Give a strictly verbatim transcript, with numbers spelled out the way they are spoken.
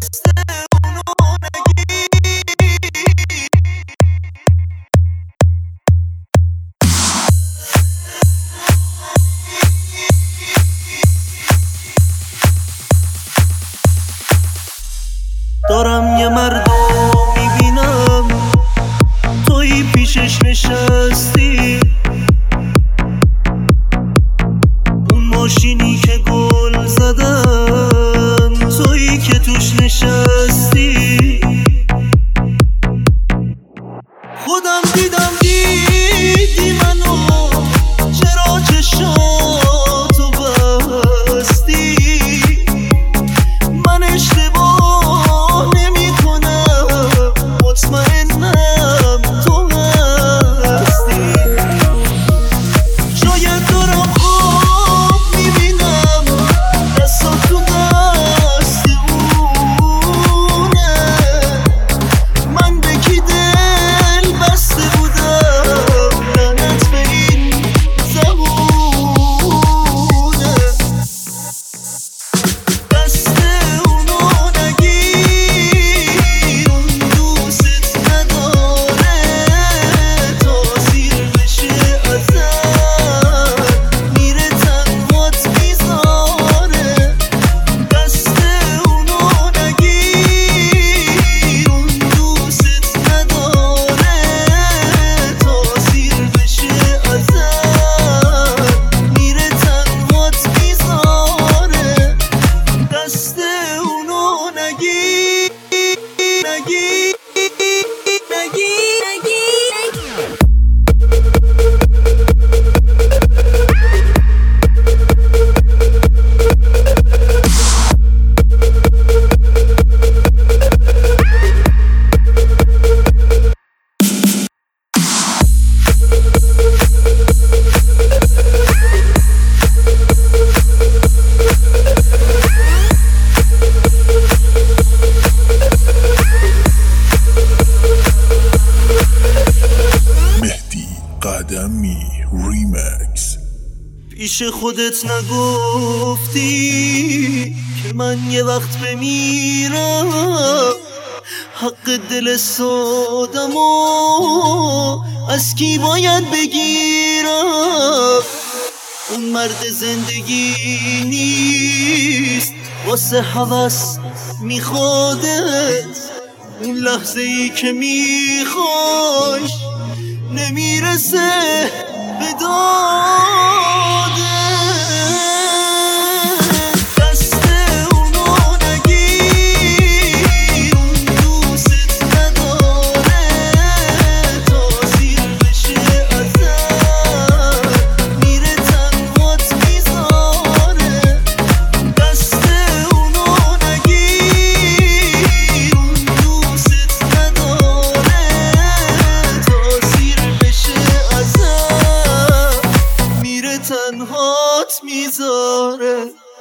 دارم یه مرد رو میبینم، توی پیشش نشستی، اون ماشینی که گل زدم توی که توش نشستی. خودم دیدم دیدی منو، چرا چشاتو بستی؟ من اشتباه نمی کنم، مطمئنم تو هستی. شاید دارم خواب میبینم، دستات تو دست اونه، من به کی دل بسته بودم، لعنت به این زبونه. دست اونو نگیر، اون دوست نداره، تاثیر بشه ازت میره تنهات میذاره. دست اونو نگیر، اون دوست نداره، تاثیر بشه ازت میره تنهات میذاره. دست اونو نگیر نگیر نگیر مهدی قدمی ریمکس. پیش خودت نگفتی که من یه وقت بمیرم، حق دل سادمو از کی باید بگیرم؟ اون مرد زندگی نیست، واسه هوس میخوادت، اون لحظه ای که میخوایش نمیرسه به داده. دست اونو نگیر، اون دوست نداره، تاثیر بشه ازت میره تنهات میذاره. دست اونو نگیر، اون دوست نداره، تاثیر بشه ازت میره تنهات میذاره.